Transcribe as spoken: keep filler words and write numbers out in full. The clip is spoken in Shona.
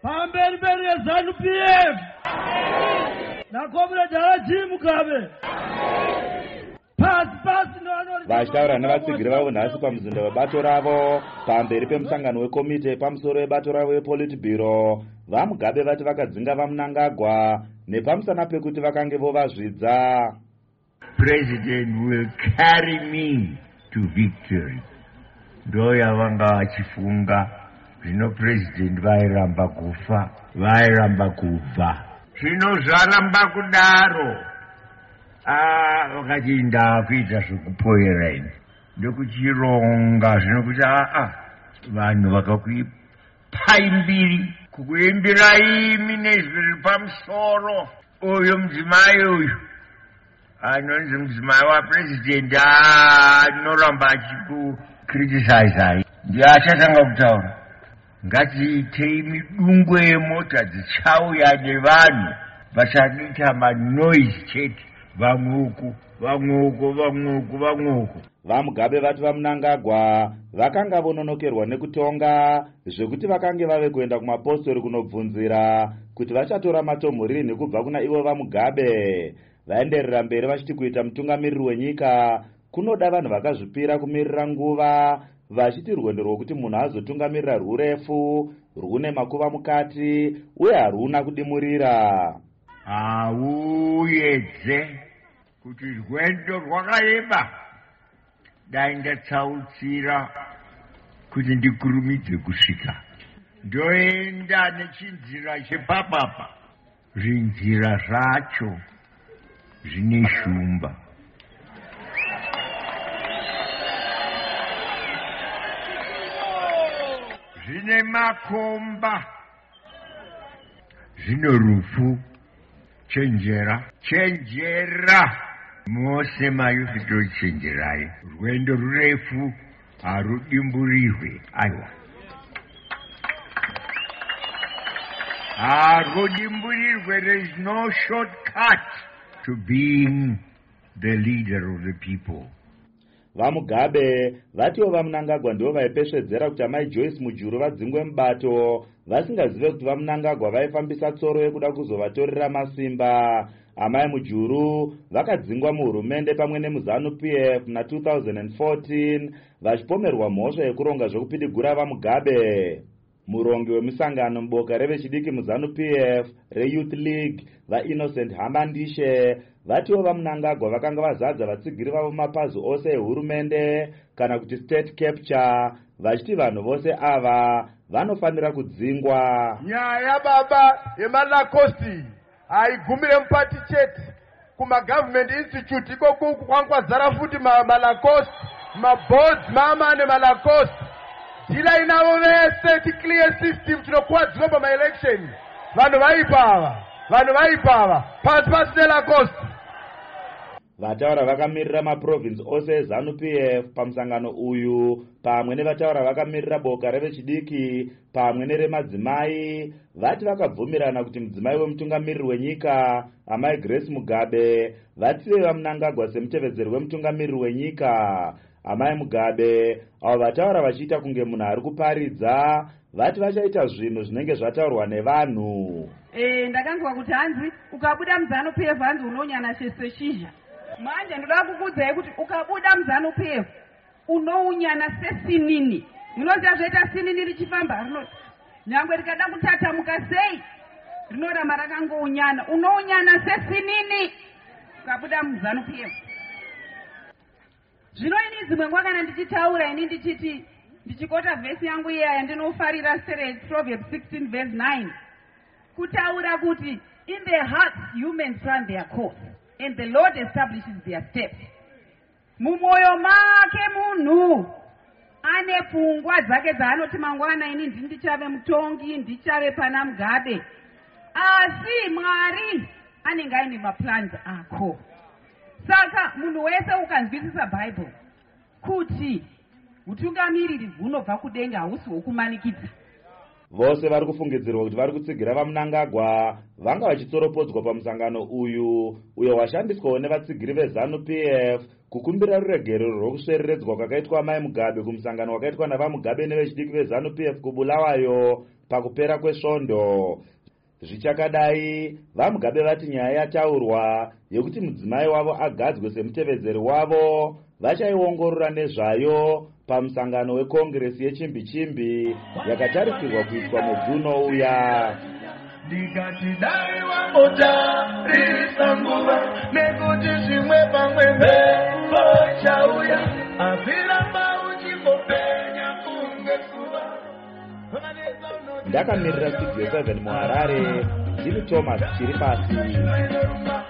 pamberi mberi yeZANU P F nakomrade Haji Mugabe pasi pasi vachitaura nevatsigiri vavo nhasi pamuzinda webato ravo pamberi pemusangano wekomite pamusoro webato ravo wePolitburo. vaMugabe vati vakadzinga vaMnangagwa nepamusana pekuti vakange vovazvidza. President will carry me to victory. Ndo yavanga vachifunga. Zvino president vairamba kufa, vairamba kubva. Zvino zvaramba kudaro. Ah, vakati ndakuita zvekupoera ini. Ndokuchironga zvino kuti ah ah vanhu vakakupai mbiri kukuimbira imi nezviri pamusoro. Uyu mudzimai uyu anonzi mudzimai wapresident anoramba achikukritisizai ndiye achatanga kutaura. Ngatiitei midungwe yemota dzichauya nevanhu vachadita manoise chete, vamwe uku vamwe uku vamwe uku vamwe uku. vaMugabe vati vaMnangagwa vakanga vononokerwa nekutonga zvekuti vakange vave kuenda kumapostori kunobvunzira kuti vachatora matombo rini kubva kuna ivo vaMugabe. vaenderera mberi vachiti kuita mutungamiriri wenyika kunoda vanhu vakazvipira kumirira nguva, vachiti rwendo rwokuti munhu azotungamirira rwurefu, rwune makuva mukati uye haruna kudimurira. Hauyedze kuti rwendo rwakareba. Dai ndatsautsira kuti ndikurumidze kusvika. Ndoenda nechinzira chepapapa. Zvinzira zvacho zvine shumba. Zvine makomba. Zvine rufu. Chenjera. Chenjera. Mose mayufi tochenjerai. Rwendo rurefu harudimburirwe. Aiwa. Harudimburirwe. There is no shortcut to being the leader of the people. vaMugabe vatiwo vaMnangagwa ndivo vaipesvedzera kuti amai Joyce Mujuru vadzingwe mubato vasingazive kuti vaMnangagwa vaifambisa tsoro yekuda kuzovatorera masimba. amai Mujuru vakadzingwa muhurumende pamwe nemuZANU P F na two thousand fourteen vachipomerwa mhosva yekuronga zvokupidigura vaMugabe. murongi wemusangano muboka revechidiki muZANU P F reYouth League vaInnocent Hamandishe vatiwo vaMnangagwa vakanga vazadza vatsigiri vavo mapazi ose ehurumende kana kuti state capture, vachiti vanhu vose ava vanofanira kudzingwa. nyaya baba yemaLacoste haigumire mupati chete kumagovernment institute ikoku kwankwazara futi maLacoste maboards mama nemaLacoste dila inavo vese ticlear system tinokuwadzirwa pamaelection. vanhu vaipava vanhu vaipava pasi pasi neLacoste. vataura vakamirira maprovince ose eZANU P F pamusangano uyu pamwe nevataura vakamirira boka revechidiki pamwe neremadzimai vati vakabvumirana kuti mudzimai wemutungamiriri wenyika amai Grace Mugabe vatsive vaMnangagwa semutevedzeri wemutungamiriri wenyika. amai Mugabe avo vataura vachiita kunge munhu ari kuparidza vati vachaita zvinhu zvinenge zvataurwa nevanhu. Eh, ndakanzwa kuti hanzi ukabuda muZANU P F hanzi unonyana seseshizha. Manje ndoda kukudzai kuti ukabuda muZANU P F unounyana sesinini. Munoziva zvoita sinini richifamba rino nyangwe rikada kutatamuka sei rinoramba rakangounyana. Unounyana sesinini ukabuda muZANU P F. Zvino ini dzimwe nguva kana ndichitaura ini ndichiti ndichikota vhesi yangu iya yandinofarira sere Proverbs sixteen verse nine kutaura kuti in their hearts humans plan their course and the Lord establishes their steps. Mumoyo make munhu ane pfungwa dzake dzaanoti mangwana ini ndichave mutongi ndichave pana Mugabe, asi Mwari anenge aine maplans ako. Saka munhu wese ukanzwisisa Bible kuti utungamiriri hunobva kudenga hausi hwokumanikidza. Vose vari kufungidzirwa kuti vari kutsigira vaMnangagwa vanga vachitsoropodzwa pamusangano uyu uyo washandiswawo nevatsigiri veZANU P F kukumbira ruregero rwokusvereredzwa kwakaitwa amai Mugabe kumusangano wakaitwa navaMugabe nevechidiki veZANU P F kuBulawayo pakupera kwesvondo. Zvichakadai, vaMugabe vati nyaya yataurwa yekuti mudzimai wavo agadzwe semutevedzeri wavo vachaiongorora nezvayo pamusangano wekongresi yechimbi-chimbi yakatarisirwa kuitwa mudzi unouya. Ndikati dai wambotarisa nguva nekuti zvimwe pamwe mhepo chauya azviramba uchingopenya kunge zuva. Ndakamirira Studio seven muHarare, ndini Thomas Chiripasi.